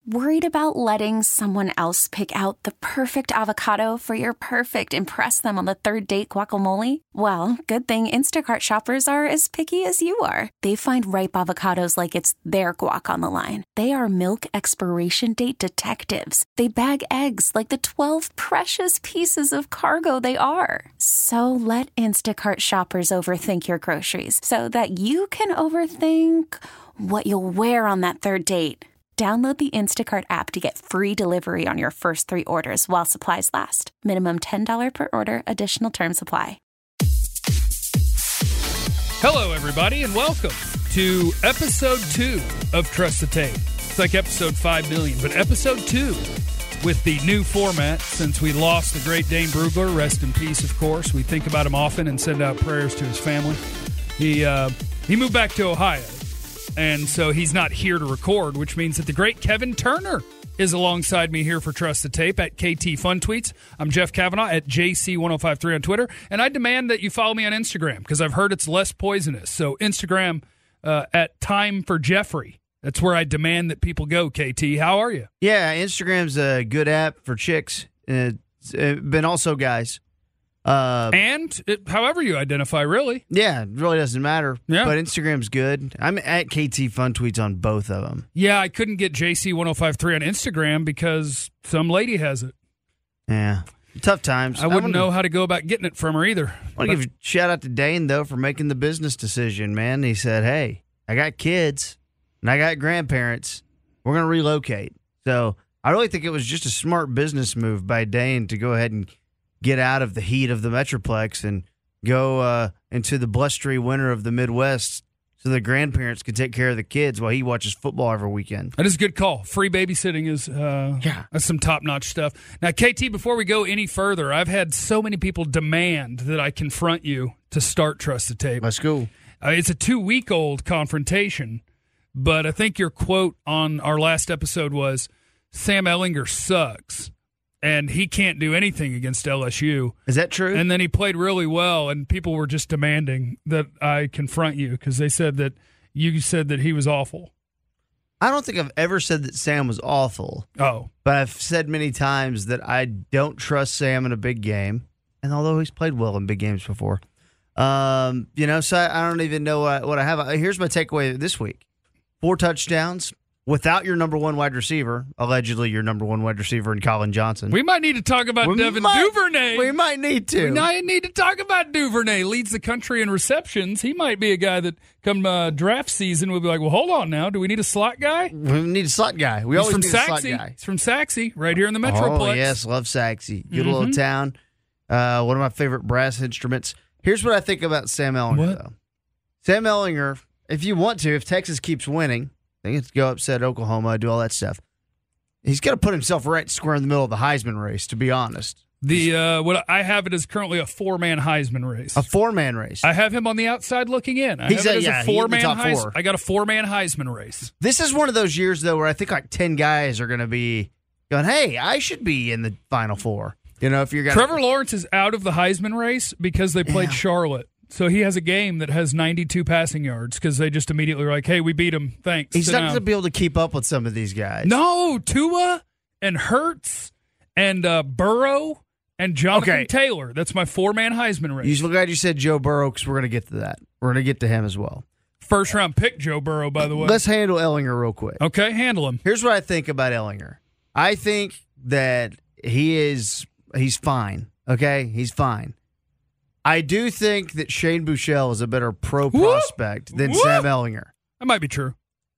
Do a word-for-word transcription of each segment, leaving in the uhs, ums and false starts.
Worried about letting someone else pick out the perfect avocado for your perfect impress them on the third date guacamole? Well, good thing Instacart shoppers are as picky as you are. They find ripe avocados like it's their guac on the line. They are milk expiration date detectives. They bag eggs like the twelve precious pieces of cargo they are. So let Instacart shoppers overthink your groceries so that you can overthink what you'll wear on that third date. Download the Instacart app to get free delivery on your first three orders while supplies last. Minimum ten dollars per order. Additional terms apply. Hello, everybody, and welcome to episode two of Trust the Tape. It's like episode five million, but episode two with the new format since we lost the great Dane Brugler. Rest in peace, of course. We think about him often and send out prayers to his family. He, uh, he moved back to Ohio. And so he's not here to record, which means that the great Kevin Turner is alongside me here for Trust the Tape at K T Fun Tweets. I'm Jeff Kavanaugh at J C one oh five three on Twitter. And I demand that you follow me on Instagram because I've heard it's less poisonous. So Instagram uh, at Time for Jeffrey. That's where I demand that people go, K T. How are you? Yeah, Instagram's a good app for chicks. Uh, been also guys. Uh, and it, however you identify, really. Yeah, it really doesn't matter. Yeah. But Instagram's good. I'm at K T Fun Tweets on both of them. Yeah, I couldn't get J C one oh five three on Instagram because some lady has it. Yeah. Tough times. I wouldn't I know how to go about getting it from her either. I want to give a shout out to Dane, though, for making the business decision, man. He said, hey, I got kids and I got grandparents. We're going to relocate. So I really think it was just a smart business move by Dane to go ahead and get out of the heat of the Metroplex and go uh, into the blustery winter of the Midwest so the grandparents can take care of the kids while he watches football every weekend. That is a good call. Free babysitting is uh, yeah. that's some top-notch stuff. Now, K T, before we go any further, I've had so many people demand that I confront you to start Trust the Tape. Let's go. Uh, it's a two-week-old confrontation, but I think your quote on our last episode was, Sam Ehlinger sucks. And he can't do anything against L S U. Is that true? And then he played really well, and people were just demanding that I confront you because they said that you said that he was awful. I don't think I've ever said that Sam was awful. Oh. But I've said many times that I don't trust Sam in a big game. And although he's played well in big games before. Um, you know, so I, I don't even know what, what I have. Here's my takeaway this week. Four touchdowns. Without your number one wide receiver, allegedly your number one wide receiver in Colin Johnson. We might need to talk about we Devin might, Duvernay. We might need to. We might need to talk about Duvernay. Leads the country in receptions. He might be a guy that come uh, draft season we'll be like, well, hold on now. Do we need a slot guy? We need a slot guy. We He's always from need Saxe. a slot guy. He's from Saxe, right here in the Metroplex. Oh, yes. Love Saxe. Good mm-hmm. little town. Uh, one of my favorite brass instruments. Here's what I think about Sam Ehlinger, what? though. Sam Ehlinger, if you want to, if Texas keeps winning, they get to go upset Oklahoma, do all that stuff. He's got to put himself right square in the middle of the Heisman race, to be honest. The uh, what I have it is currently a four-man Heisman race. A four-man race. I have him on the outside looking in. I He's have it a, as yeah, a four-man top Heis- four. I got a four-man Heisman race. This is one of those years, though, where I think like ten guys are going to be going, hey, I should be in the Final Four. You know, if you're gonna... Trevor Lawrence is out of the Heisman race because they played yeah. Charlotte. So he has a game that has ninety-two passing yards because they just immediately were like, hey, we beat him. Thanks. He's Sit not down. going to be able to keep up with some of these guys. No, Tua and Hurts and uh, Burrow and Jonathan Okay. Taylor. That's my four-man Heisman race. You're glad you said Joe Burrow because we're going to get to that. We're going to get to him as well. First-round pick Joe Burrow, by the way. Let's handle Ehlinger real quick. Okay, handle him. Here's what I think about Ehlinger. I think that he is he's fine. Okay? He's fine. I do think that Shane Buechele is a better pro prospect than Whoop. Sam Ehlinger. That might be true.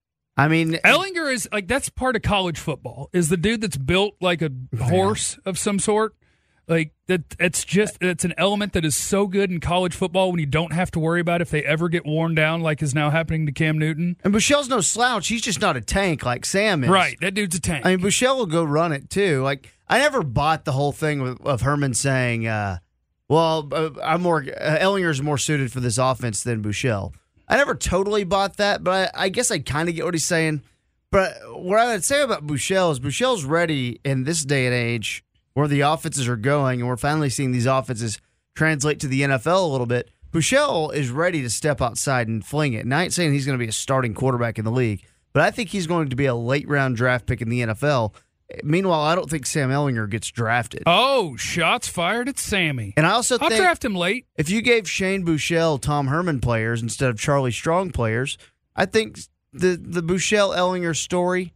I mean, Ehlinger is like that's part of college football. Is the dude that's built like a horse of some sort. Like that, it's just it's an element that is so good in college football when you don't have to worry about if they ever get worn down, like is now happening to Cam Newton. And Buechele's no slouch. He's just not a tank like Sam is. Right, that dude's a tank. I mean, Buechele will go run it too. Like I never bought the whole thing of, of Herman saying, uh, "Well, uh, I'm more uh, Ehlinger's more suited for this offense than Buechele." I never totally bought that, but I, I guess I kind of get what he's saying. But what I would say about Buechele is Buechele's ready in this day and age where the offenses are going, and we're finally seeing these offenses translate to the N F L a little bit. Buechele is ready to step outside and fling it. And I ain't saying he's going to be a starting quarterback in the league, but I think he's going to be a late round draft pick in the N F L. Meanwhile, I don't think Sam Ehlinger gets drafted. Oh, shots fired at Sammy. And I also I'll think draft him late. If you gave Shane Buechele Tom Herman players instead of Charlie Strong players, I think the the Buechele Ehlinger story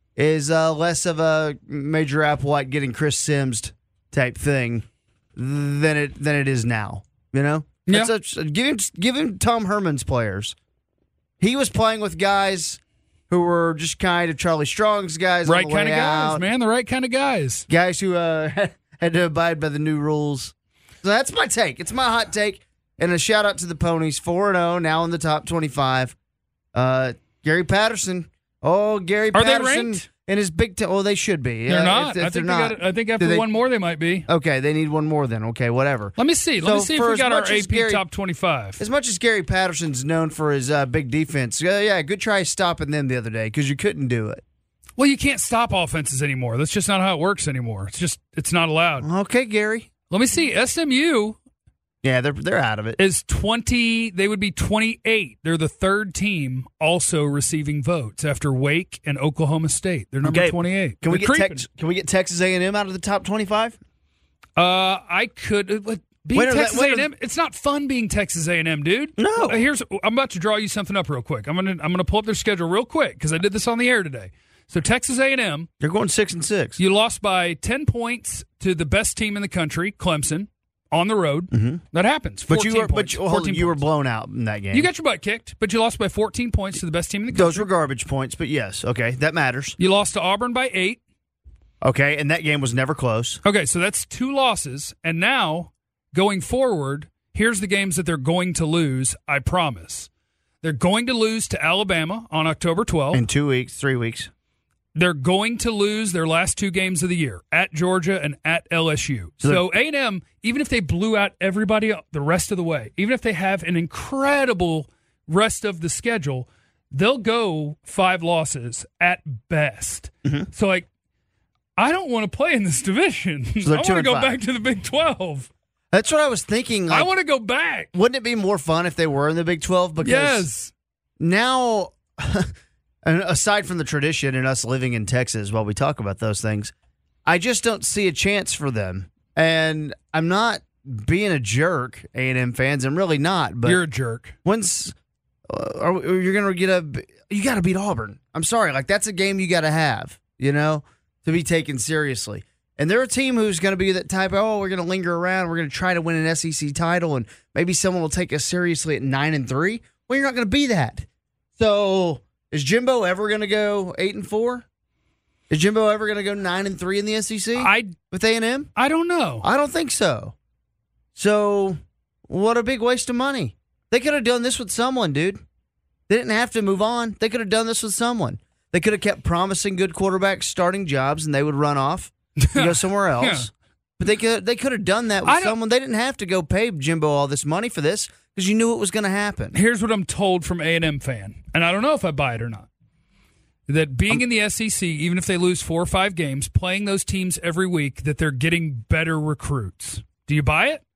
is uh, less of a Major Applewhite getting Chris Sims type thing than it than it is now. You know, yeah. That's a, give him give him Tom Herman's players. He was playing with guys who were just kind of Charlie Strong's guys, right on the kind way of guys, out. man, the right kind of guys, guys who uh, had to abide by the new rules. So that's my take. It's my hot take, and a shout out to the Ponies, four and zero now in the top twenty-five. Uh, Gary Patterson. Oh, Gary Are Patterson. they ranked? And his big, t- oh, they should be. They're uh, not. If, if I think they're they not. got. I think after they, one more, they might be. Okay, they need one more then. Okay, whatever. Let me see. Let So me see if for we as got our much A as P Gary- top twenty-five. As much as Gary Patterson's known for his uh, big defense, uh, yeah, good try stopping them the other day because you couldn't do it. Well, you can't stop offenses anymore. That's just not how it works anymore. It's just it's not allowed. Okay, Gary. Let me see. S M U Yeah, they're they're out of it. is twenty. They would be twenty-eight. They're the third team also receiving votes after Wake and Oklahoma State. They're number Okay. twenty-eight. Can we They're get creeping. Tex, Can we get Texas A and M out of the top twenty-five? Uh, I could. Uh, being Wait, are Texas that- wait, A and M, it's not fun being Texas A and M, dude. No. Uh, here's. I'm about to draw you something up real quick. I'm gonna. I'm gonna pull up their schedule real quick because I did this on the air today. So Texas A and M, They're going six and six. you lost by ten points to the best team in the country, Clemson, on the road. Mm-hmm. That happens. But you were, points, but you, hold on, fourteen you were points. blown out in that game. You got your butt kicked, but you lost by fourteen points to the best team in the country. Those were garbage points, but yes, okay, that matters. You lost to Auburn by eight. Okay, and that game was never close. Okay, so that's two losses. And now, going forward, here's the games that they're going to lose, I promise. They're going to lose to Alabama on October twelfth. In two weeks, three weeks. They're going to lose their last two games of the year, at Georgia and at L S U. So So A and M, even if they blew out everybody the rest of the way, even if they have an incredible rest of the schedule, they'll go five losses at best. Mm-hmm. So, like, I don't want to play in this division. they're I two want to and go five. back to the Big twelve. That's what I was thinking. Like, I want to go back. wouldn't it be more fun if they were in the Big twelve? Because Yes. now, and aside from the tradition and us living in Texas while we talk about those things, I just don't see a chance for them. And I'm not being a jerk, A and M fans. I'm really not. But You're a jerk. When's uh, are, we- you're gonna get a? You got to beat Auburn. I'm sorry, like that's a game you got to have, you know, to be taken seriously. And they're a team who's going to be that type of, oh, we're going to linger around, we're going to try to win an S E C title, and maybe someone will take us seriously at nine and three. Well, you're not going to be that. So is Jimbo ever going to go eight and four? Is Jimbo ever going to go nine and three in the S E C I with A and M? I don't know. I don't think so. So, what a big waste of money. They could have done this with someone, dude. They didn't have to move on. They could have done this with someone. They could have kept promising good quarterbacks starting jobs, and they would run off and go somewhere else. Yeah. But they could they could have done that with I don't- someone. They didn't have to go pay Jimbo all this money for this because you knew it was going to happen. Here's what I'm told from A and M fan, and I don't know if I buy it or not. That being in the S E C, even if they lose four or five games, playing those teams every week, that they're getting better recruits. Do you buy it?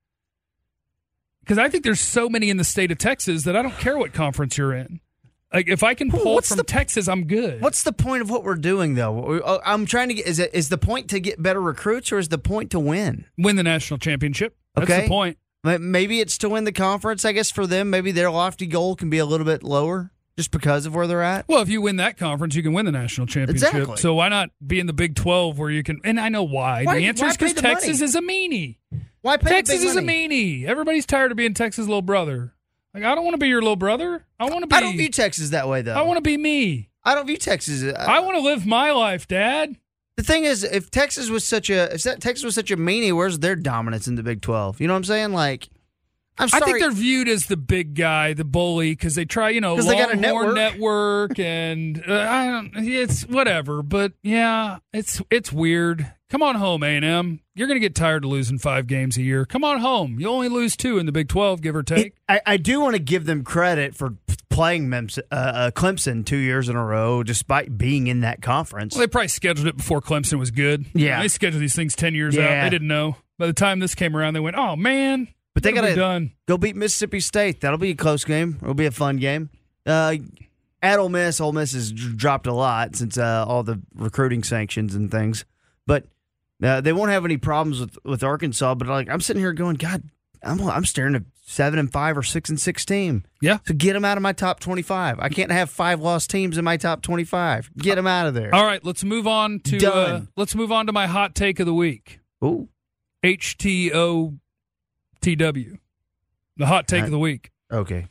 Because I think there's so many in the state of Texas that I don't care what conference you're in. Like if I can pull What's from the- Texas, I'm good. What's the point of what we're doing, though? I'm trying to get is it is the point to get better recruits or is the point to win? Win the national championship. That's Okay. the point. Maybe it's to win the conference. I guess for them, maybe their lofty goal can be a little bit lower just because of where they're at. Well, if you win that conference, you can win the national championship. Exactly. So why not be in the Big twelve where you can? And I know why. Why- the answer why is because pay the money? Texas is a meanie. Why pay Texas the big is a money? meanie. Everybody's tired of being Texas' little brother. Like I don't want to be your little brother. I want to be. I don't view Texas that way, though. I want to be me. I don't view Texas. uh, I want to live my life, Dad. The thing is, if Texas was such a if that Texas was such a meanie, where's their dominance in the Big twelve? You know what I'm saying? Like, I'm I sorry. think they're viewed as the big guy, the bully, because they try, you know, 'Cause they got a Longhorn network. network, and uh, I don't. It's whatever, but yeah, it's it's weird. Come on home, A and M. You're going to get tired of losing five games a year. Come on home. You only lose two in the Big twelve, give or take. I, I do want to give them credit for playing Mems, uh, uh, Clemson two years in a row, despite being in that conference. Well, they probably scheduled it before Clemson was good. Yeah. They scheduled these things ten years Yeah. out. They didn't know. By the time this came around, they went, oh, man. But they what have got we to done. go beat Mississippi State. That'll be a close game. It'll be a fun game. Uh, at Ole Miss, Ole Miss has dropped a lot since uh, all the recruiting sanctions and things. But uh, they won't have any problems with, with Arkansas. But like I'm sitting here going, God, I'm I'm staring at seven and five or six and six team. Yeah. So get them out of my top twenty-five. I can't have five lost teams in my top twenty-five. Get them out of there. All right, let's move on to uh, let's move on to my hot take of the week. Ooh. H T O T W. The hot take right. of the week. Okay.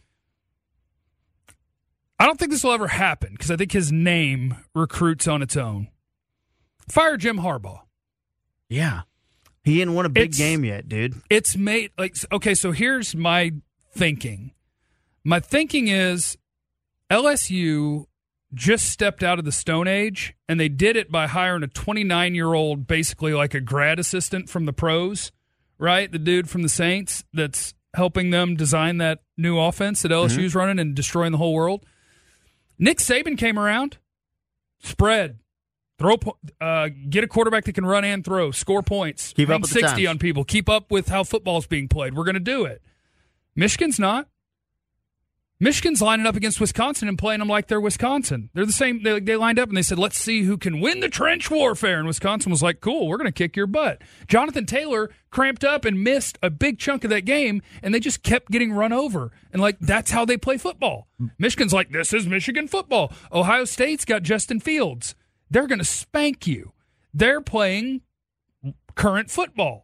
I don't think this will ever happen because I think his name recruits on its own. Fire Jim Harbaugh. Yeah. He didn't win a big It's- game yet, dude. It's made like okay, so here's my thinking. My thinking is L S U just stepped out of the Stone Age, and they did it by hiring a twenty-nine-year-old, basically like a grad assistant from the pros, right? The dude from the Saints that's helping them design that new offense that L S U's mm-hmm. running and destroying the whole world. Nick Saban came around, spread, throw, uh, get a quarterback that can run and throw, score points, keep run up with sixty the on people, keep up with how football's being played. We're going to do it. Michigan's not. Michigan's lining up against Wisconsin and playing them like they're Wisconsin. They're the same. They, they lined up and they said, let's see who can win the trench warfare. And Wisconsin was like, cool, we're going to kick your butt. Jonathan Taylor cramped up and missed a big chunk of that game, and they just kept getting run over. And, like, that's how they play football. Michigan's like, this is Michigan football. Ohio State's got Justin Fields. They're going to spank you. They're playing current football.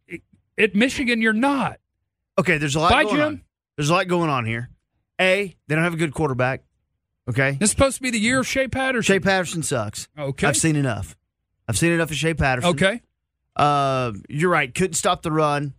At Michigan, you're not. Okay, there's a lot Bye, going Jim. on. There's a lot going on here. A, they don't have a good quarterback. Okay? This is supposed to be the year of Shea Patterson. Shea Patterson sucks. Okay. I've seen enough. I've seen enough of Shea Patterson. Okay. Uh, you're right. Couldn't stop the run.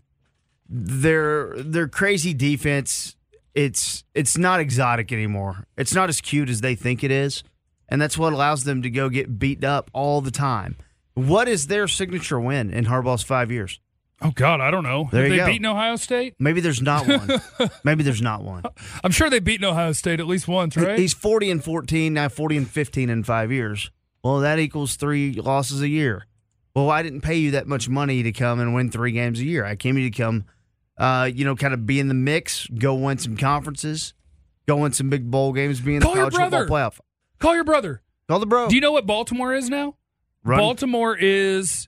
Their their crazy defense, it's it's not exotic anymore. It's not as cute as they think it is. And that's what allows them to go get beat up all the time. What is their signature win in Harbaugh's five years? Oh, God, I don't know. There Have you they go. beaten Ohio State? Maybe there's not one. Maybe there's not one. I'm sure they've beaten Ohio State at least once, right? He's forty and fourteen, now forty and fifteen in five years. Well, that equals three losses a year. Well, I didn't pay you that much money to come and win three games a year. I came here to come, uh, you know, kind of be in the mix, go win some conferences, go win some big bowl games, be in the Call your college football brother. playoff. Call your brother. Call the bro. Do you know what Baltimore is now? Run. Baltimore is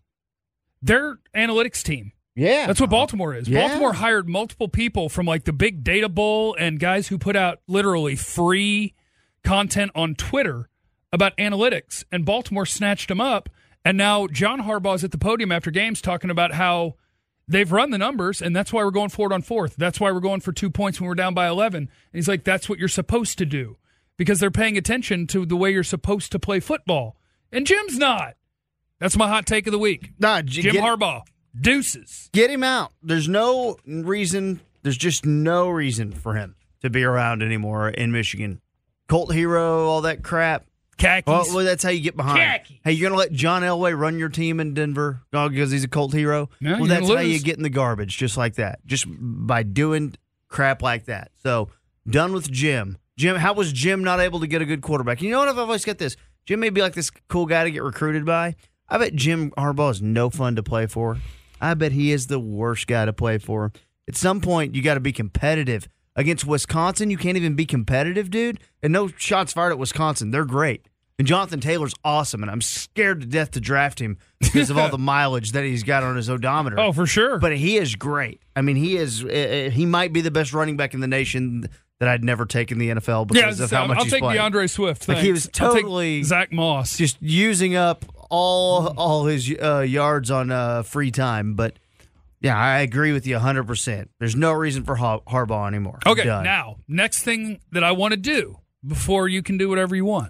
their analytics team. Yeah. That's what Baltimore is. Yeah. Baltimore hired multiple people from like the Big Data Bowl and guys who put out literally free content on Twitter about analytics. And Baltimore snatched them up. And now John Harbaugh's at the podium after games talking about how they've run the numbers, and that's why we're going forward on fourth. That's why we're going for two points when we're down by eleven. And he's like, that's what you're supposed to do because they're paying attention to the way you're supposed to play football. And Jim's not. That's my hot take of the week. Nah, J- Jim get, Harbaugh. Deuces. Get him out. There's no reason, there's just no reason for him to be around anymore in Michigan. Colt Hero, all that crap. Khakis. Well, well, that's how you get behind. Khakis. Hey, you're going to let John Elway run your team in Denver oh, because he's a Colt Hero? No, well, you're that's gonna how you lose. get in the garbage, just like that, just by doing crap like that. So, done with Jim. Jim, how was Jim not able to get a good quarterback? You know what? I've always got this. Jim may be like this cool guy to get recruited by. I bet Jim Harbaugh is no fun to play for. I bet he is the worst guy to play for. At some point, you got to be competitive. Against Wisconsin, you can't even be competitive, dude. And no shots fired at Wisconsin. They're great. And Jonathan Taylor's awesome, and I'm scared to death to draft him because of all the mileage that he's got on his odometer. Oh, for sure. But he is great. I mean, he is. Uh, he might be the best running back in the nation that I'd never take in the N F L because yeah, of how I'll, much I'll he's take playing. DeAndre Swift. Like Thanks. he was I'll take totally Zach Moss. just using up all all his uh, yards on uh, free time. But yeah, I agree with you one hundred percent. There's no reason for Har- Harbaugh anymore. Okay, Done. now, next thing that I want to do before you can do whatever you want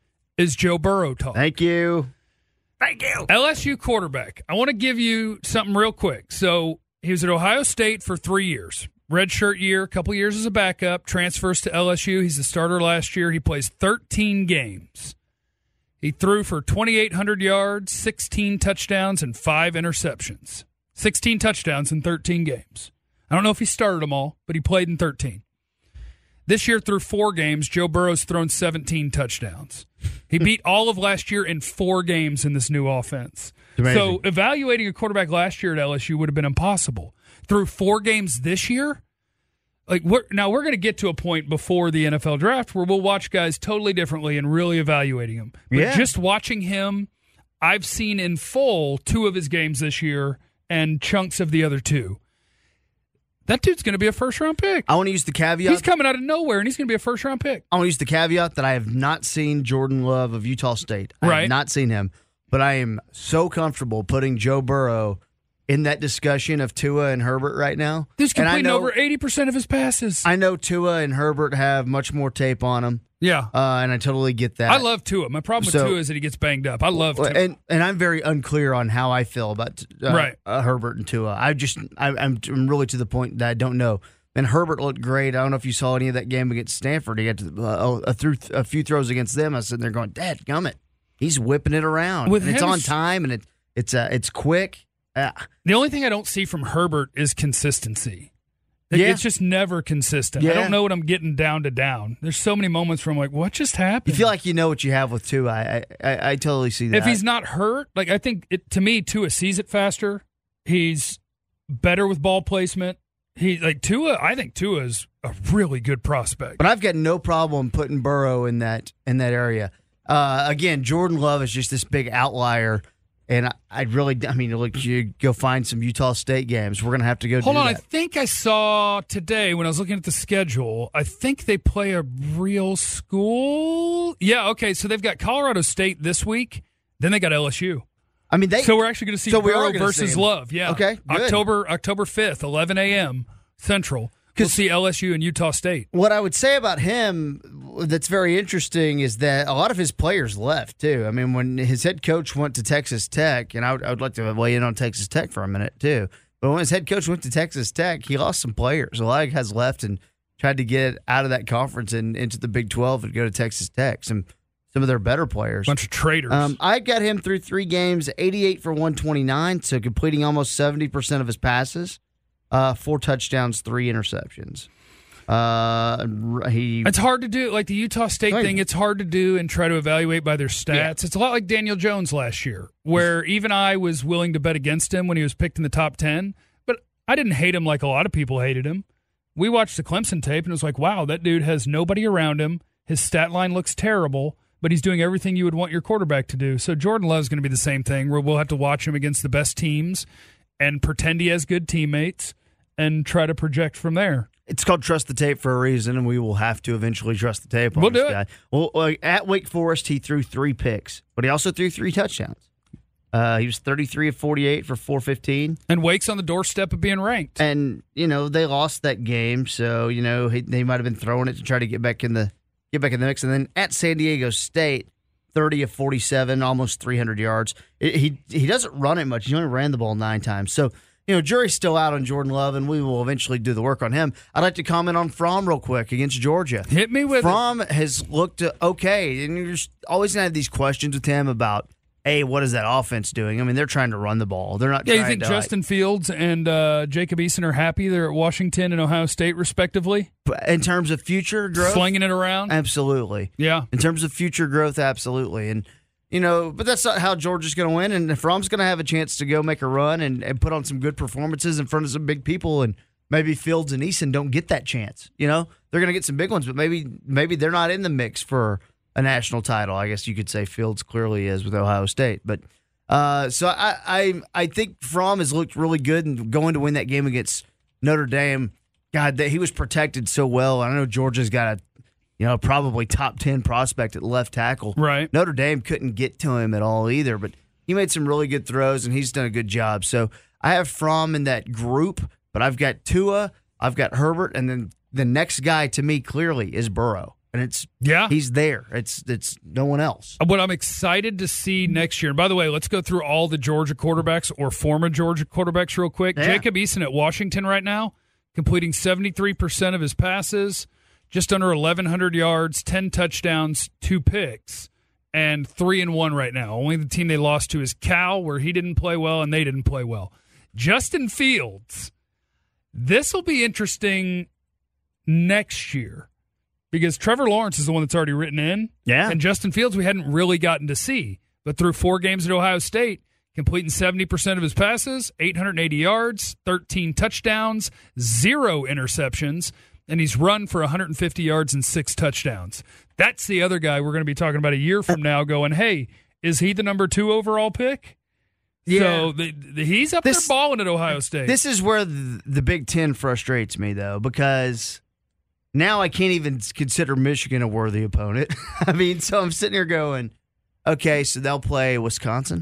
is Joe Burrow talk. Thank you. Thank you. L S U quarterback. I want to give you something real quick. So he was at Ohio State for three years. Redshirt year, a couple years as a backup, transfers to L S U. He's the starter last year. He plays thirteen games. He threw for twenty-eight hundred yards, sixteen touchdowns, and five interceptions. sixteen touchdowns in thirteen games. I don't know if he started them all, but he played in thirteen. This year, through four games, Joe Burrow's thrown seventeen touchdowns. He beat all of last year in four games in this new offense. So evaluating a quarterback last year at L S U would have been impossible. Through four games this year, like we're, now we're going to get to a point before the N F L draft where we'll watch guys totally differently and really evaluating them. But Yeah. just watching him, I've seen in full two of his games this year and chunks of the other two. That dude's going to be a first-round pick. I want to use the caveat. He's coming out of nowhere, and he's going to be a first-round pick. I want to use the caveat that I have not seen Jordan Love of Utah State. I Right. have not seen him, but I am so comfortable putting Joe Burrow in that discussion of Tua and Herbert right now. Dude's And I completing know- over eighty percent of his passes. I know Tua and Herbert have much more tape on them, yeah. uh, and I totally get that. I love Tua. My problem with So- Tua is that he gets banged up. I love Tua. and and I'm very unclear on how I feel about uh, Right. uh, Herbert and Tua. I just I, I'm I'm really to the point that I don't know. And Herbert looked great. I don't know if you saw any of that game against Stanford. He had to, uh, a, through, a few throws against them. I was sitting there going, "Dad, gummit, he's whipping it around. With And it's him, on it's- time and it it's uh, it's quick." Uh, The only thing I don't see from Herbert is consistency. Like, Yeah. It's just never consistent. I Yeah. don't know what I'm getting down to down. There's so many moments where I'm like, what just happened? you feel like you know what you have with Tua. I I, I totally see that. if he's not hurt, like I think it, to me, Tua sees it faster. He's better with ball placement. He like Tua. I think Tua is a really good prospect. But I've got no problem putting Burrow in that in that area. Uh, again, Jordan Love is just this big outlier, and I, I really, I mean, look, you go find some Utah State games. We're gonna have to go. Hold do on, I that. think I saw today when I was looking at the schedule. I think they play a real school. Yeah, okay. So they've got Colorado State this week. Then they got L S U. I mean, they. So we're actually going to see so we are Burrow gonna versus see him. Love. Yeah. Okay, good. October October fifth, eleven a.m. Central. We'll see L S U and Utah State. What I would say about him that's very interesting is that a lot of his players left, too. I mean, when his head coach went to Texas Tech, and I would, I would like to weigh in on Texas Tech for a minute, too. But when his head coach went to Texas Tech, he lost some players. A lot of guys left and tried to get out of that conference and into the Big twelve and go to Texas Tech. Some some of their better players. Bunch of traitors. Um, I got him through three games, eighty-eight for one twenty-nine, so completing almost seventy percent of his passes, uh, four touchdowns, three interceptions. Uh, he It's hard to do. Like the Utah State Right. thing, it's hard to do and try to evaluate by their stats. Yeah. It's a lot like Daniel Jones last year, where even I was willing to bet against him when he was picked in the top ten, but I didn't hate him like a lot of people hated him. We watched the Clemson tape, and it was like, wow, that dude has nobody around him. His stat line looks terrible, but he's doing everything you would want your quarterback to do. So Jordan Love's going to be the same thing, where we'll have to watch him against the best teams and pretend he has good teammates and try to project from there. It's called Trust the Tape for a reason, and we will have to eventually trust the tape on We'll this do it. guy. Well, uh, at Wake Forest, he threw three picks, but he also threw three touchdowns. Uh, he was thirty-three of forty-eight for four fifteen. And Wake's on the doorstep of being ranked. And, you know, they lost that game, so, you know, he, they might have been throwing it to try to get back in the get back in the mix. And then at San Diego State, thirty of forty-seven, almost three hundred yards. It, he he doesn't run it much. He only ran the ball nine times. So, you know, jury's still out on Jordan Love, and we will eventually do the work on him. I'd like to comment on Fromm real quick against Georgia. Hit me with Fromm has looked okay, and you're just always going to have these questions with him about, hey, what is that offense doing? I mean, they're trying to run the ball. They're not Yeah, trying you think to, Justin Fields and uh, Jacob Eason are happy? They're at Washington and Ohio State, respectively, like, in terms of future growth, slinging it around. absolutely. Yeah, In terms of future growth, absolutely. And, you know, but that's not how Georgia's going to win. And Fromm's going to have a chance to go make a run and, and put on some good performances in front of some big people. And maybe Fields and Eason don't get that chance. You know, they're going to get some big ones, but maybe maybe they're not in the mix for a national title. I guess you could say Fields clearly is with Ohio State. But uh, so I, I I think Fromm has looked really good and going to win that game against Notre Dame. God, that he was protected so well. I know Georgia's got a you know, probably top ten prospect at left tackle. right. Notre Dame couldn't get to him at all either, but he made some really good throws, and he's done a good job. So I have Fromm in that group, but I've got Tua, I've got Herbert, and then the next guy to me clearly is Burrow. And it's Yeah. he's there. It's it's no one else. What I'm excited to see next year, and by the way, let's go through all the Georgia quarterbacks or former Georgia quarterbacks real quick. Yeah. Jacob Eason at Washington right now, completing seventy-three percent of his passes, just under eleven hundred yards, ten touchdowns, two picks, and three and one right now. Only the team they lost to is Cal, where he didn't play well and they didn't play well. Justin Fields, this will be interesting next year because Trevor Lawrence is the one that's already written in. Yeah. And Justin Fields we hadn't really gotten to see. But through four games at Ohio State, completing seventy percent of his passes, eight hundred eighty yards, thirteen touchdowns, zero interceptions. and he's run for one hundred fifty yards and six touchdowns. That's the other guy we're going to be talking about a year from now going, hey, is he the number two overall pick? Yeah. So the, the, he's up This- there balling at Ohio State. This is where the, the Big Ten frustrates me, though, because now I can't even consider Michigan a worthy opponent. I mean, so I'm sitting here going, okay, so they'll play Wisconsin.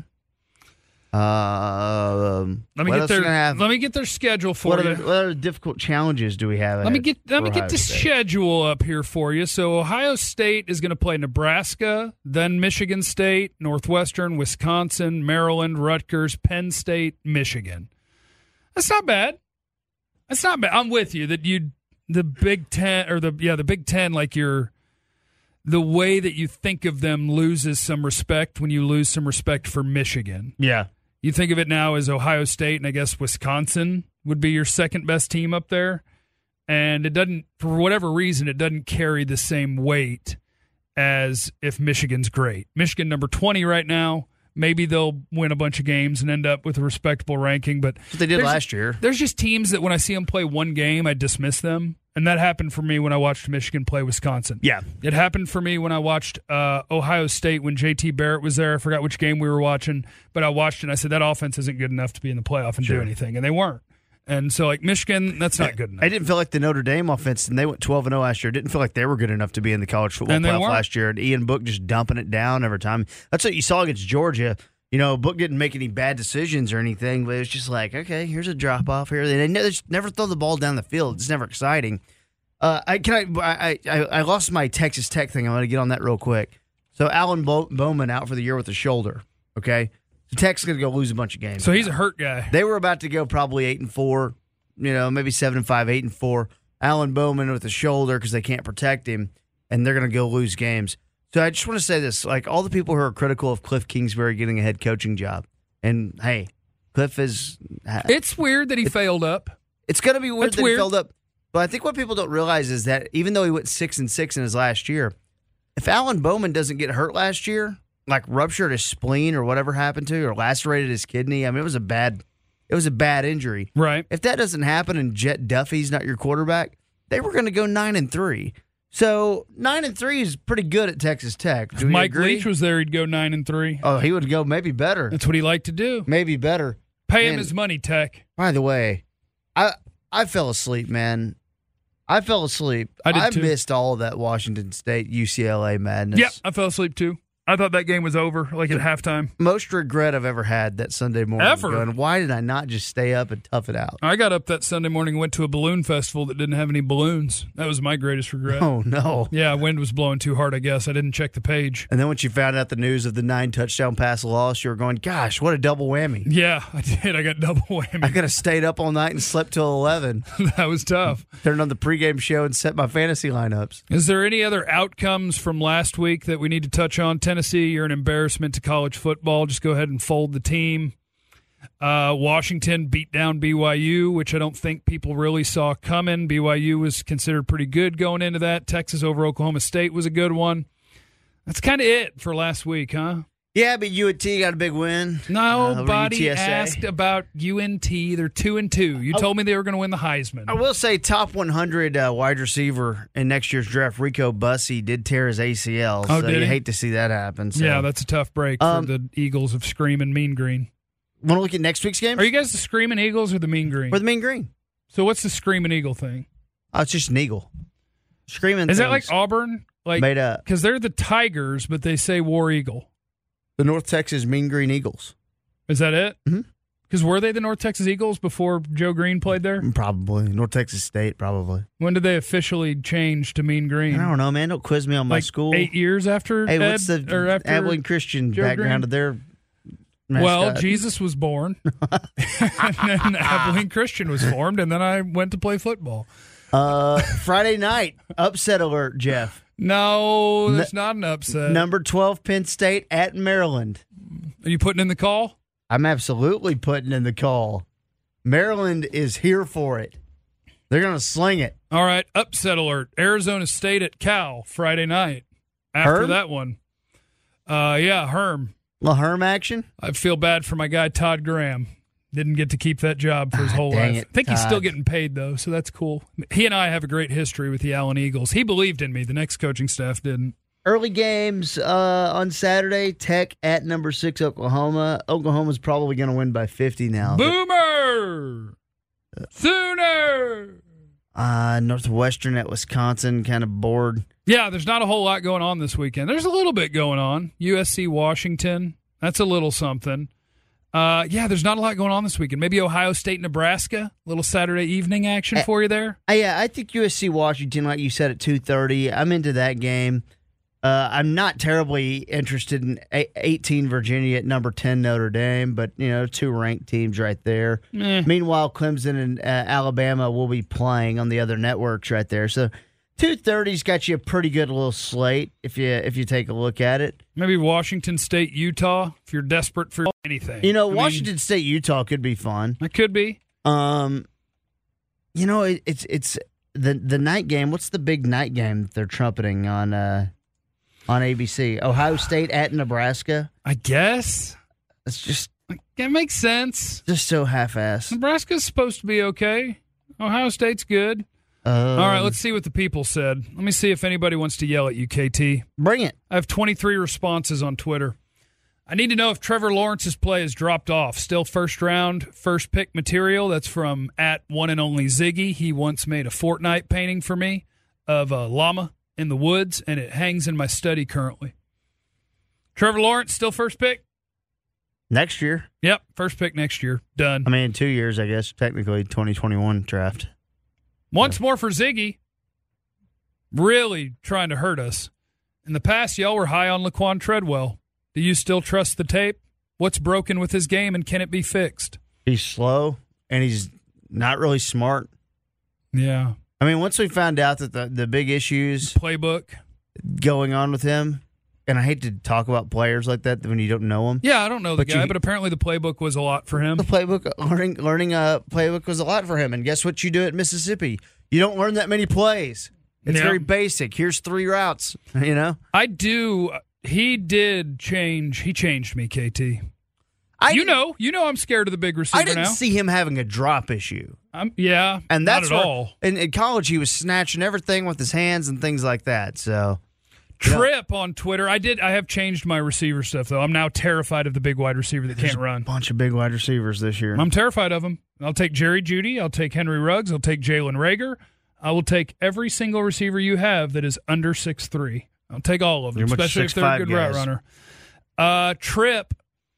Um, let me what get else their we gonna have? let me get their schedule for What you. other, what other difficult challenges do we have? Let me ahead get let for me get Ohio the State? schedule up here for you. So Ohio State is going to play Nebraska, then Michigan State, Northwestern, Wisconsin, Maryland, Rutgers, Penn State, Michigan. That's not bad. That's not bad. I'm with you that you the Big Ten or the yeah the Big Ten, like you're the way that you think of them loses some respect when you lose some respect for Michigan. Yeah. You think of it now as Ohio State, and I guess Wisconsin would be your second best team up there. And it doesn't, for whatever reason, it doesn't carry the same weight as if Michigan's great. Michigan number twenty right now. Maybe they'll win a bunch of games and end up with a respectable ranking. But What they did there's- last year. There's just teams that when I see them play one game, I dismiss them. And that happened for me when I watched Michigan play Wisconsin. Yeah. It happened for me when I watched uh, Ohio State when J T Barrett was there. I forgot which game we were watching, but I watched it and I said, that offense isn't good enough to be in the playoff and Sure. do anything. And they weren't. And so, like, Michigan, that's not good enough. I didn't feel like the Notre Dame offense, and they went twelve and oh last year. Didn't feel like they were good enough to be in the college football And they playoff weren't. last year. And Ian Book just dumping it down every time. That's what you saw against Georgia. You know, Book didn't make any bad decisions or anything, but it was just like, okay, here's a drop off here. They never, never throw the ball down the field. It's never exciting. Uh, I can I, I I lost my Texas Tech thing. I'm going to get on that real quick. So Alan Bo- Bowman out for the year with a shoulder. Okay, so Tech's going to go lose a bunch of games. So he's a hurt guy. They were about to go probably eight and four, you know, maybe seven and five, eight and four. Alan Bowman with a shoulder because they can't protect him, and they're going to go lose games. So I just want to say this: like all the people who are critical of Cliff Kingsbury getting a head coaching job, and hey, Cliff is. It's weird that he failed up. It's going to be weird That's that weird. he filled up. But I think what people don't realize is that even though he went six and six in his last year, if Alan Bowman doesn't get hurt last year, like ruptured his spleen or whatever happened to, or lacerated his kidney, I mean, it was a bad, it was a bad injury. Right. If that doesn't happen and Jet Duffy's not your quarterback, they were going to go nine and three. So nine and three is pretty good at Texas Tech. Do If we Mike agree? Leach was there, he'd go nine and three. Oh, he would go maybe better, That's what he liked to do. maybe better. Pay him Man. his money, Tech. By the way, I I fell asleep, man. I fell asleep. I did too. missed all of that Washington State U C L A madness. Yep, I fell asleep too. I thought that game was over, like at halftime. Most regret I've ever had that Sunday morning. Ever? Going, why did I not just stay up and tough it out? I got up that Sunday morning and went to a balloon festival that didn't have any balloons. That was my greatest regret. Oh, no. Yeah, wind was blowing too hard, I guess. I didn't check the page. And then once you found out the news of the nine touchdown pass loss, you were going, gosh, what a double whammy. Yeah, I did. I got double I whammy. could have stayed up all night and slept till eleven. That was tough. Turned on the pregame show and set my fantasy lineups. Is there any other outcomes from last week that we need to touch on? Tennessee, you're an embarrassment to college football. Just go ahead and fold the team. Uh, Washington beat down B Y U, which I don't think people really saw coming. B Y U was considered pretty good going into that. Texas over Oklahoma State was a good one. That's kind of it for last week, huh? Yeah, but U N T got a big win. Nobody uh, over U T S A. asked about U N T. They're two and two. You told me they were going to win the Heisman. I will say top one hundred uh, wide receiver in next year's draft, Rico Bussey, did tear his A C L. Oh, so did you he? hate to see that happen. So. Yeah, that's a tough break Um, for the Eagles of Screaming Mean Green. Want to look at next week's game? Are you guys the Screaming Eagles or the Mean Green? Or the Mean Green? So what's the Screaming Eagle thing? Oh, it's just an eagle. Screaming Is that things like Auburn? Like made up. because they're the Tigers, but they say War Eagle. The North Texas Mean Green Eagles. Is that it? Mhm. Because were they the North Texas Eagles before Joe Green played there? Probably. North Texas State, probably. When did they officially change to Mean Green? I don't know, man. Don't quiz me on my like school. eight years after hey, Ed, what's the or after Abilene Christian Joe background Green? of their Well, mascot? Jesus was born, and then Abilene Christian was formed, and then I went to play football. Uh, Friday night, upset alert, Jeff. No, that's not an upset. Number twelve, Penn State at Maryland. Are you putting in the call? I'm absolutely putting in the call. Maryland is here for it. They're going to sling it. All right, upset alert. Arizona State at Cal Friday night. After Herm? that one. Uh, yeah, Herm. Little Herm action. I feel bad for my guy Todd Graham. Didn't get to keep that job for his Ah, whole dang life. it, I think he's Todd. still getting paid, though, so that's cool. He and I have a great history with the Allen Eagles. He believed in me. The next coaching staff didn't. Early games uh, on Saturday, Tech at number six, Oklahoma. Oklahoma's probably going to win by fifty now. but, Boomer! Sooner! uh, Northwestern at Wisconsin, kind of bored. Yeah, there's not a whole lot going on this weekend. There's a little bit going on. U S C, Washington. That's a little something. Uh, yeah, there's not a lot going on this weekend. Maybe Ohio State, Nebraska. A little Saturday evening action for you there. Uh, yeah, I think U S C, Washington, like you said, at two thirty. I'm into that game. Uh, I'm not terribly interested in eighteen Virginia at number ten Notre Dame, but, you know, two ranked teams right there. Eh. Meanwhile, Clemson and uh, Alabama will be playing on the other networks right there. So two thirty's got you a pretty good little slate if you if you take a look at it. Maybe Washington State, Utah, if you're desperate for anything. You know, I mean, Washington State, Utah could be fun. it could be. Um, you know, it, it's it's the the night game. What's the big night game that they're trumpeting on uh, on A B C? Ohio State at Nebraska. I guess. It's just It makes sense. just so half-assed. Nebraska's supposed to be okay. Ohio State's good. Um, All right, let's see what the people said. Let me see if anybody wants to yell at you, K T. bring it. I have twenty-three responses on Twitter. I need to know if Trevor Lawrence's play has dropped off. Still first round, first pick material. That's from at one and only Ziggy. He once made a Fortnite painting for me of a llama in the woods, and it hangs in my study currently. Trevor Lawrence, still first pick? Next year. Yep, first pick next year. Done. I mean, two years, I guess. Technically, twenty twenty-one draft. Once more for Ziggy. Really trying to hurt us. In the past, y'all were high on Laquan Treadwell. Do you still trust the tape? What's broken with his game, and can it be fixed? He's slow, and he's not really smart. Yeah. I mean, once we found out that the, the big issues Playbook. going on with him, and I hate to talk about players like that when you don't know them. Yeah, I don't know the But guy, you- but apparently the playbook was a lot for him. The playbook, learning, learning a playbook was a lot for him. And guess what you do at Mississippi? You don't learn that many plays. It's Yeah. very basic. Here's three routes, you know? I do. He did change. He changed me, K T. I you didn't- know, you know, I'm scared of the big receiver I didn't now. see him having a drop issue. I'm, yeah, And that's not at where- all. In, in college, he was snatching everything with his hands and things like that. So, Trip on Twitter. I did. I have changed my receiver stuff though. I'm now terrified of the big wide receiver that can't run. bunch of big wide receivers this year. I'm terrified of him. I'll take Jerry Jeudy. I'll take Henry Ruggs. I'll take Jalen Rager. I will take every single receiver you have that is under six three. I'll take all of them, You're a bunch of especially if they're a six five good route guys. runner. Uh, Trip,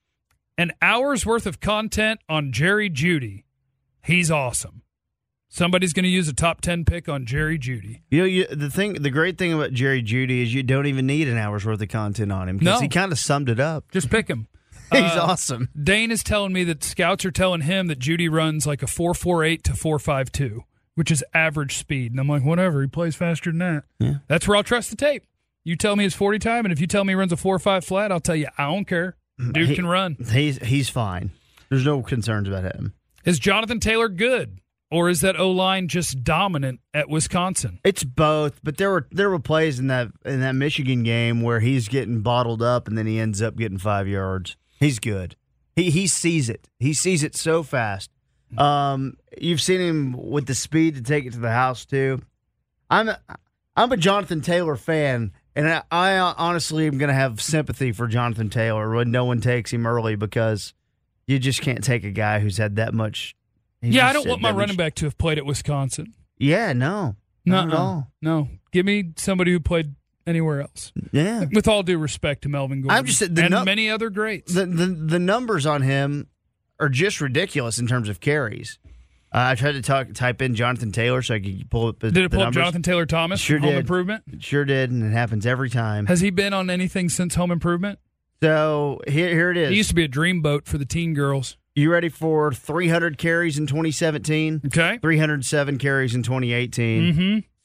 an hour's worth of content on Jerry Jeudy. He's awesome. Somebody's going to use a top ten pick on Jerry Jeudy. You know, you, the thing, the great thing about Jerry Jeudy is you don't even need an hour's worth of content on him because No. he kind of summed it up. Just pick him. He's Uh, awesome. Dane is telling me that scouts are telling him that Jeudy runs like a four four eight to four five two, which is average speed. And I'm like, whatever. He plays faster than that. Yeah. That's where I'll trust the tape. You tell me his forty time, and if you tell me he runs a four five flat, I'll tell you I don't care. Dude He- can run. He's he's fine. There's no concerns about him. Is Jonathan Taylor good, or is that O-line just dominant at Wisconsin? It's both, but there were there were plays in that in that Michigan game where he's getting bottled up and then he ends up getting five yards. He's good. He he sees it. He sees it so fast. Um, you've seen him with the speed to take it to the house too. I'm a, I'm a Jonathan Taylor fan, and I, I honestly am going to have sympathy for Jonathan Taylor when no one takes him early because you just can't take a guy who's had that much. he's Yeah, I just don't had want my that much- running back to have played at Wisconsin. Yeah, no, not at Nuh-uh. all. No. Give me somebody who played anywhere else. Yeah. With all due respect to Melvin Gordon I'm just saying the and nu- many other greats. The, the the numbers on him are just ridiculous in terms of carries. Uh, I tried to talk, type in Jonathan Taylor so I could pull up the, Did it the pull up numbers. Jonathan Taylor Thomas Sure from Home did. Improvement? It sure did, and it happens every time. Has he been on anything since Home Improvement? So here here it is. He used to be a dreamboat for the teen girls. You ready for three hundred carries in twenty seventeen? Okay. three hundred seven carries in twenty eighteen. Mm-hmm.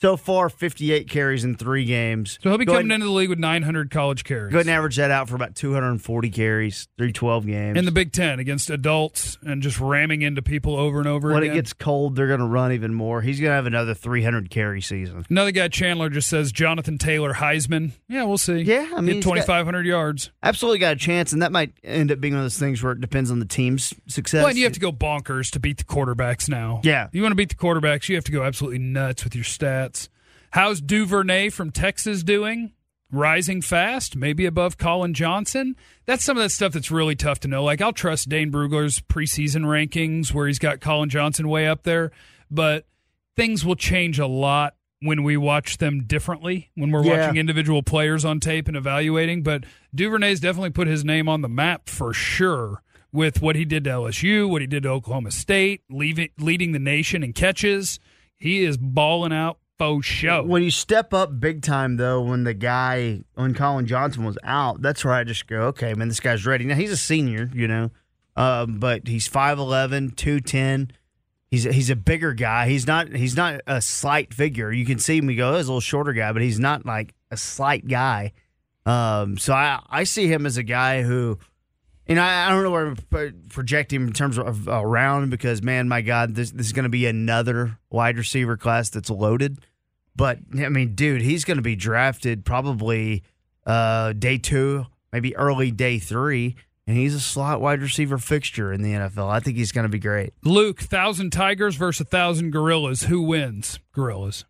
So far, fifty-eight carries in three games. So he'll be Go coming ahead, into the league with nine hundred college carries. Go ahead and average that out for about two hundred forty carries, three twelve games. In the Big Ten against adults and just ramming into people over and over when again. it gets cold, they're going to run even more. He's going to have another three hundred carry season. Another guy, Chandler, just says Jonathan Taylor, Heisman. Yeah, we'll see. Yeah, I mean, Get he's twenty-five hundred yards. Absolutely got a chance, and that might end up being one of those things where it depends on the team's success. Well, and you have to go bonkers to beat the quarterbacks now. Yeah. You want to beat the quarterbacks, you have to go absolutely nuts with your stats. How's Duvernay from Texas doing? Rising fast, maybe above Colin Johnson. That's some of that stuff that's really tough to know. Like, I'll trust Dane Brugler's preseason rankings where he's got Colin Johnson way up there, but things will change a lot when we watch them differently, when we're Yeah. watching individual players on tape and evaluating. But Duvernay's definitely put his name on the map for sure with what he did to L S U, what he did to Oklahoma State, leaving, leading the nation in catches. He is balling out. Show. When you step up big time, though, when the guy, when Colin Johnson was out, that's where I just go, okay, man, this guy's ready. Now, he's a senior, you know, um, but he's five eleven, two ten. He's a, he's a bigger guy. He's not he's not a slight figure. You can see him, you go, oh, he's a little shorter guy, but he's not like a slight guy. Um, so I, I see him as a guy who, you know, I, I don't know where to project him in terms of uh, around because, man, my God, this, this is going to be another wide receiver class that's loaded. But, I mean, dude, he's going to be drafted probably uh, day two, maybe early day three, and he's a slot wide receiver fixture in the N F L. I think he's going to be great. Luke, one thousand Tigers versus one thousand Gorillas. Who wins? Gorillas.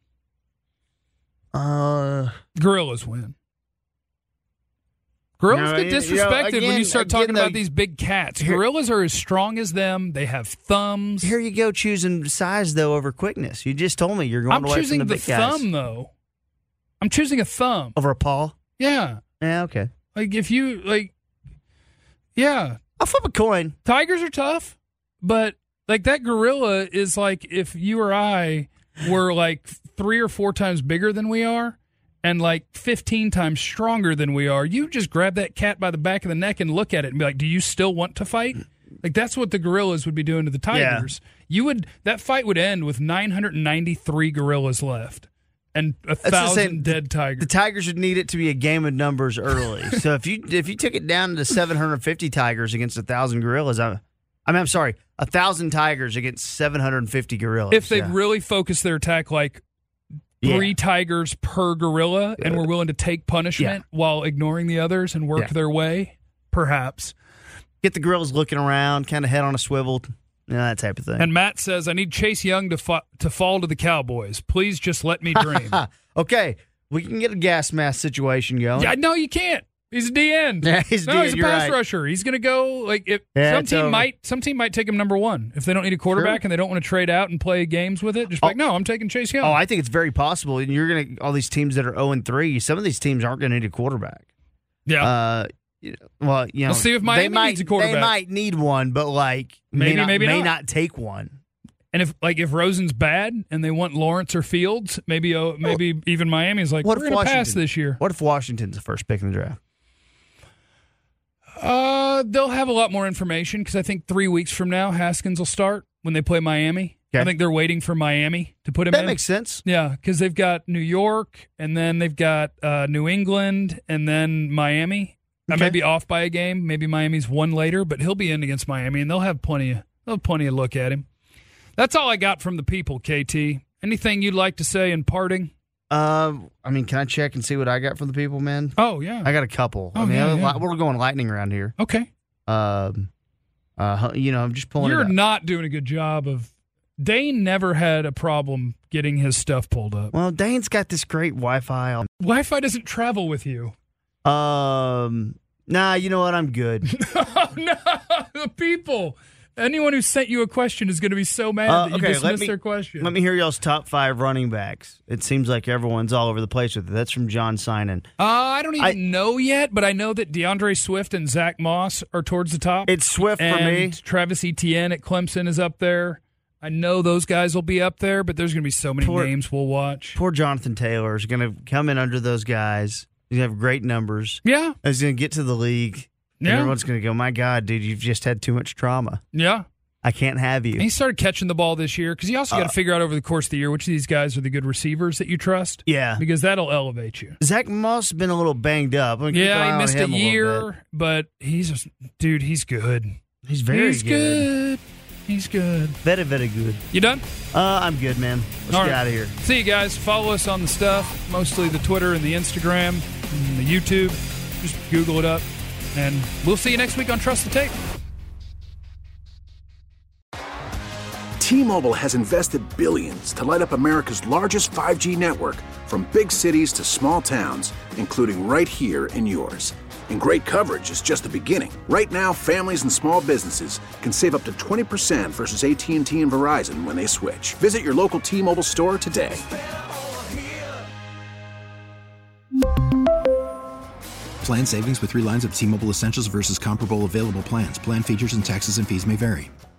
Uh, Gorillas win. Gorillas No, get you know, disrespected again- when you start again, talking though, about these big cats. here- Gorillas are as strong as them. They have thumbs. here you go choosing size, though, over quickness. You just told me you're going I'm away choosing from the, the big guys. thumb, though. I'm choosing a thumb. Over a paw? Yeah. Yeah, okay. Like, if you, like, yeah. I'll flip a coin. Tigers are tough, but, like, that gorilla is like if you or I were, like, three or four times bigger than we are and, like, fifteen times stronger than we are. You just grab that cat by the back of the neck and look at it and be like, do you still want to fight? Like, that's what the gorillas would be doing to the Tigers. Yeah. You would, that fight would end with nine hundred ninety-three gorillas left and a thousand dead tigers. The Tigers would need it to be a game of numbers early. So if you if you took it down to seven hundred fifty Tigers against a thousand gorillas, I, I mean, I'm sorry, a thousand Tigers against seven hundred fifty gorillas. If they yeah. really focus their attack like three Yeah. tigers per gorilla and were willing to take punishment yeah. while ignoring the others and work yeah. their way, perhaps. Get the gorillas looking around, kind of head on a swivel, you know, that type of thing. And Matt says, I need Chase Young to fa- to fall to the Cowboys. Please just let me dream. Okay, we can get a gas mask situation going. Yeah, no, you can't. He's a D N. Yeah, he's no, D N, he's a you're pass right. rusher. He's going to go like if Yeah, some it's team over. might some team might take him number one if they don't need a quarterback Sure. and they don't want to trade out and play games with it. Just be Oh. like, no, I'm taking Chase Young. Oh, I think it's very possible. And you're going to all these teams that are zero and three. Some of these teams aren't going to need a quarterback. yeah. Uh, you know, well, you know, We'll see if Miami they might, needs a quarterback. They might need one, but like Maybe, may not, maybe may not. not take one. And if like if Rosen's bad and they want Lawrence or Fields, maybe uh, maybe even Miami's like, What we're if going to pass Washington- this year. What if Washington's the first pick in the draft? Uh, they'll have a lot more information because I think three weeks from now Haskins will start when they play Miami. Okay. I think they're waiting for Miami to put him That in. makes sense. Yeah, because they've got New York and then they've got uh, New England and then Miami. I Okay. may be off by a game. Maybe Miami's one later, but he'll be in against Miami and they'll have plenty of they'll have plenty of look at him. That's all I got from the people, K T. Anything you'd like to say in parting? Um, I mean, can I check and see what I got from the people, man? Oh yeah. I got a couple. Oh, I mean, yeah, I- yeah. we're going lightning around here. Okay. Um, uh, you know, I'm just pulling. You're it up. not doing a good job of. Dane never had a problem getting his stuff pulled up. Well, Dane's got this great Wi-Fi. on- Wi-Fi doesn't travel with you. Um, nah, you know what? I'm good. Oh no, the people. Anyone who sent you a question is going to be so mad Uh, that you okay, let dismissed me- their question. Let me hear y'all's top five running backs. It seems like everyone's all over the place with it. That's from John Sinan. Uh, I don't even I- know yet, but I know that DeAndre Swift and Zach Moss are towards the top. It's Swift and for me. Travis Etienne at Clemson is up there. I know those guys will be up there, but there's going to be so many Poor- names we'll watch. Poor Jonathan Taylor is going to come in under those guys. He's going to have great numbers. Yeah, He's going to get to the league. And Yeah. everyone's going to go, my God, dude, you've just had too much trauma. yeah. I can't have you. And he started catching the ball this year because you also got to Uh, figure out over the course of the year which of these guys are the good receivers that you trust. Yeah. Because that'll elevate you. Zach Moss has been a little banged up. I'm gonna keep an eye Yeah, he on missed a him little bit. year, but he's just, dude, he's good. He's very he's good. He's good. Very, very good. You done? Uh, I'm good, man. Let's All get right. out of here. See you guys. Follow us on the stuff, mostly the Twitter and the Instagram and the YouTube. Just Google it up. And we'll see you next week on Trust the Tape. T-Mobile has invested billions to light up America's largest five G network, from big cities to small towns, including right here in yours. And great coverage is just the beginning. Right now, families and small businesses can save up to twenty percent versus A T and T and Verizon when they switch. Visit your local T-Mobile store today. Plan savings with three lines of T-Mobile Essentials versus comparable available plans. Plan features and taxes and fees may vary.